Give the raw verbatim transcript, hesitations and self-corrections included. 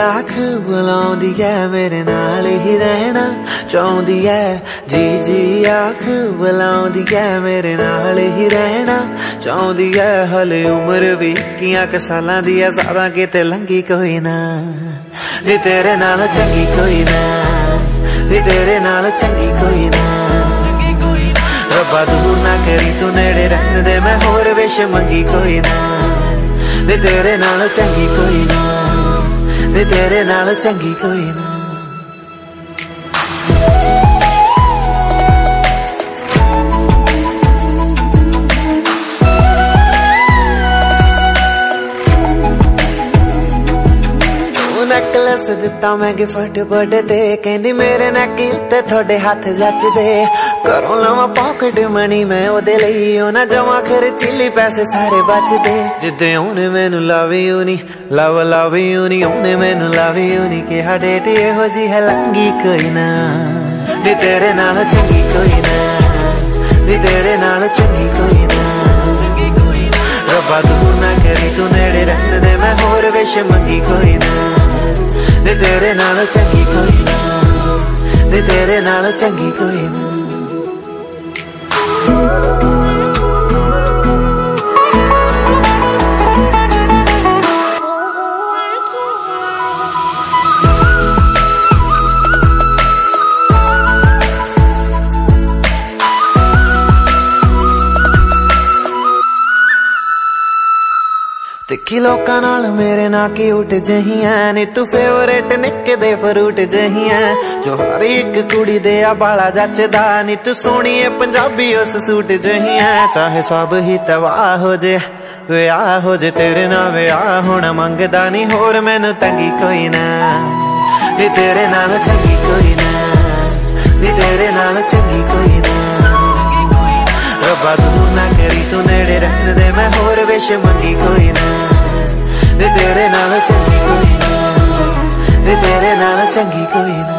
आख बुलाउंदी है मेरे नाल ही रहना चाहुंदी है। जी जी आख बुलाउंदी है मेरे नाल ही रहना चाहुंदी है। हले उम्र भी इक्कियां क सालां दी है, सारा किते लंघी कोई ना नी तेरे नाल चंगी कोई ना, नी तेरे नाल चंगी कोई ना। रब्बा दूर ना करी तू नेड़े रहन दे, मैं होर विश मंगी कोई ना नी तेरे नाल चंगी कोई ना, नी तेरे नाल चंगी कोई ना। नैकलेस दिता मैं गिफ्ट बर्थडे ते, कहंदी मेरे नैक उत्ते थोड़े हाथ जचदे। करों लवां पॉकेट मनी मैं ओदे लई, ओना जमा खर्चीली पैसे सारे बचदे। जिद्दे ओने मैनू लव यू नी लव लव यू नी, ओने मैनू लव यू नी कहा, डेट इहो जी है लंघी कोई ना नी तेरे नाल चंगी कोई ना, नी तेरे नाल चंगी कोई ना। रब्बा दूर ना करी तू नेड़े रहन दे, मैं होर विश मंगी कोई ना नी तेरे नाल चंगी कोई ना, नी तेरे नाल चंगी कोई ना। तिखी लोकां नाल मेरे ना क्यूट जही है, नी तू फेवरेट निक्के दे फ्रूट जही है। जो हर एक कुड़ी दे आ बाला जचदा, नी तू सोहनी है पंजाबी उस सूट जही है। चाहे सब ही तबाह हो जे विआह हो जे, तेरे ना विआह होना मंगदा नी होर मैनू तंगी कोई ना नी तेरे नाल चंगी कोई ना, नी तेरे नाल चंगी कोई ना। रब्बा दूर ना करी तू नेड़े रहन दे, मैं होर विश मंगी कोई ना नी तेरे नाल चंगी कोई ना, नी तेरे नाल चंगी कोई ना।